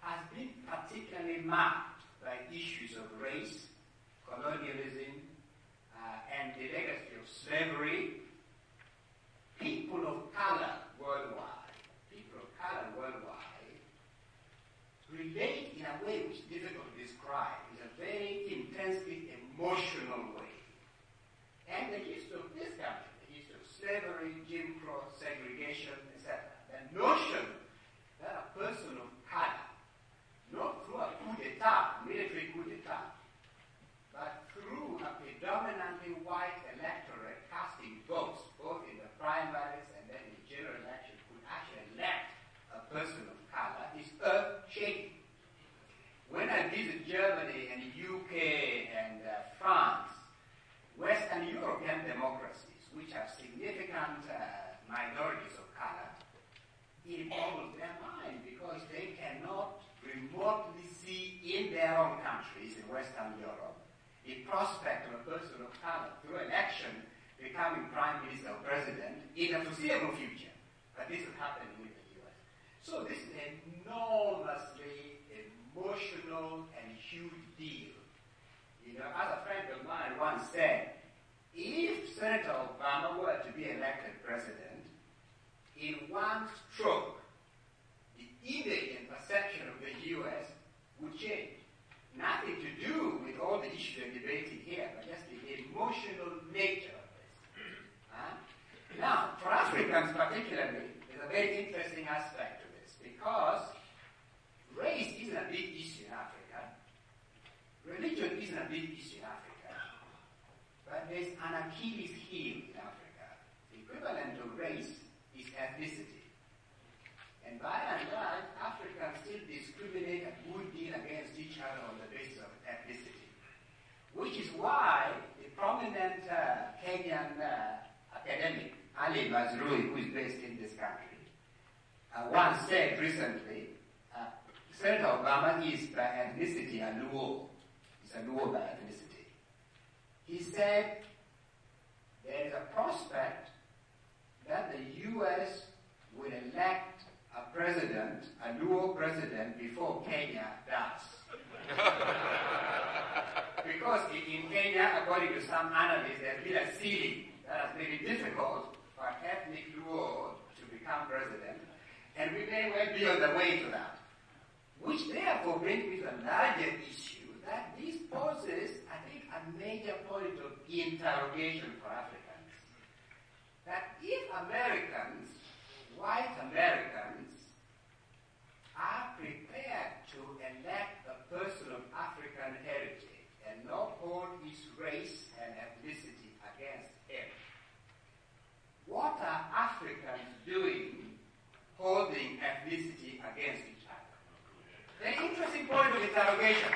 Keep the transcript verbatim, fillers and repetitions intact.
has been particularly marked by issues of race, colonialism, uh, and the legacy of slavery. People of color worldwide, people of color worldwide, relate in a way which is difficult to describe. It's a very intensely emotional way. And the history of this country, the history of slavery, Jim Crow, segregation, et cetera, the notion that a person of color, not through a coup d'etat, military coup d'etat, but through a predominantly white electorate casting votes, both in the primaries and then in the general election, could actually elect a person of color, is earth-shaking. When I visit Germany and the U K and uh, France, Western European democracies, which have significant uh, minorities of color, it boggles their mind because they cannot remotely see in their own countries, in Western Europe, the prospect of a person of color through election becoming prime minister or president in the foreseeable future. But this is happening in the U S. So this is an enormously emotional and huge deal. You know, as a friend of mine once said, if Senator Obama were to be elected president, in one stroke, the image and perception of the U S would change. Nothing to do with all the issues we're debating here, but just the emotional nature of this. Huh? Now, for Africans particularly, there's a very interesting aspect to this, because race isn't a big issue in Africa. Religion isn't a big issue in Africa. But there's an Achilles heel in Africa. The equivalent of race is ethnicity. And by and large, Africans still discriminate a good deal against each other on the basis of ethnicity. Which is why the prominent uh, Kenyan uh, academic, Ali Mazrui, who is based in this country, uh, once said recently, uh, Senator Obama is by ethnicity a Luo. He's a Luo by ethnicity. He said there is a prospect that the U S will elect a president, a Luo president, before Kenya does. Because in, in Kenya, according to some analysts, there's been a ceiling that has made it difficult for ethnic Luo to become president, and we may well be on the way to that. Which therefore brings me to a larger issue that this poses, I think, a major point of interrogation for Africans. That if Americans, white Americans, are prepared to elect a person of African heritage and not hold his race and ethnicity against him, what are Africans doing holding ethnicity against each other? The interesting point of interrogation.